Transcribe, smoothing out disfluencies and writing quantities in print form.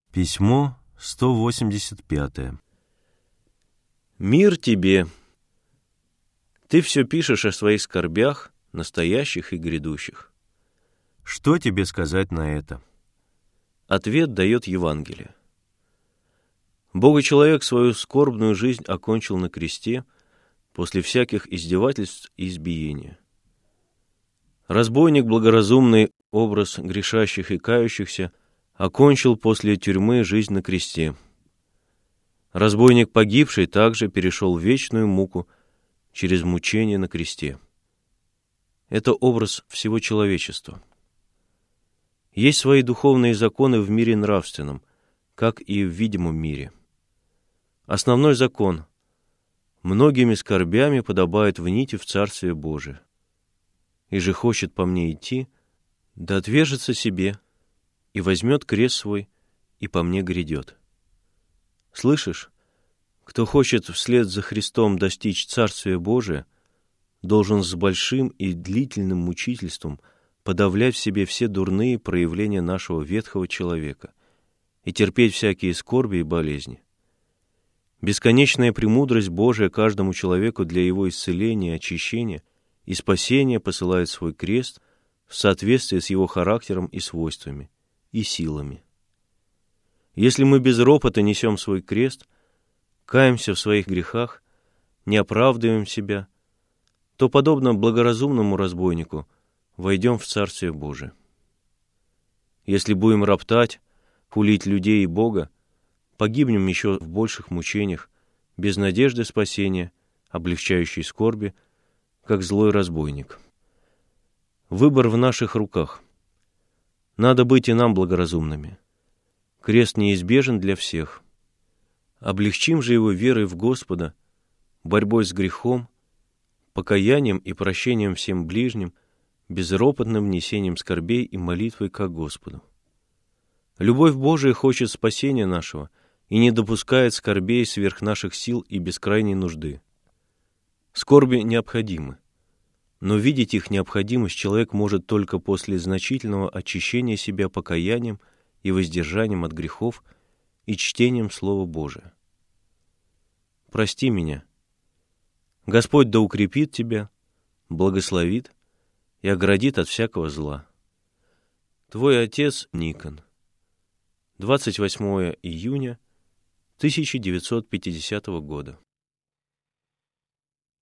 Письмо 185. Мир тебе! Ты все пишешь о своих скорбях, настоящих и грядущих. Что тебе сказать на это? Ответ дает Евангелие. Бога-человек свою скорбную жизнь окончил на кресте после всяких издевательств и избиения. Разбойник благоразумный, образ грешащих и кающихся, окончил после тюрьмы жизнь на кресте. Разбойник погибший также перешел в вечную муку через мучение на кресте. Это образ всего человечества. Есть свои духовные законы в мире нравственном, как и в видимом мире. Основной закон – многими скорбями подобает внить в Царствие Божие. И же хочет по мне идти, да отвержется себе, и возьмет крест свой, и по мне грядет. Слышишь? Кто хочет вслед за Христом достичь Царствия Божия, должен с большим и длительным мучительством подавлять в себе все дурные проявления нашего ветхого человека и терпеть всякие скорби и болезни. Бесконечная премудрость Божия каждому человеку для его исцеления, очищения и спасения посылает свой крест в соответствии с его характером и свойствами, и силами. Если мы без ропота несем свой крест, каемся в своих грехах, не оправдываем себя, то, подобно благоразумному разбойнику, войдем в Царствие Божие. Если будем роптать, хулить людей и Бога, погибнем еще в больших мучениях, без надежды спасения, облегчающей скорби, как злой разбойник. Выбор в наших руках. Надо быть и нам благоразумными. Крест неизбежен для всех. Облегчим же его верой в Господа, борьбой с грехом, покаянием и прощением всем ближним, безропотным внесением скорбей и молитвой ко Господу. Любовь Божия хочет спасения нашего и не допускает скорбей сверх наших сил и бескрайней нужды. Скорби необходимы, но видеть их необходимость человек может только после значительного очищения себя покаянием и воздержанием от грехов и чтением Слова Божия. Прости меня. Господь да укрепит тебя, благословит и оградит от всякого зла. Твой отец Никон. 28 июня 1950 года.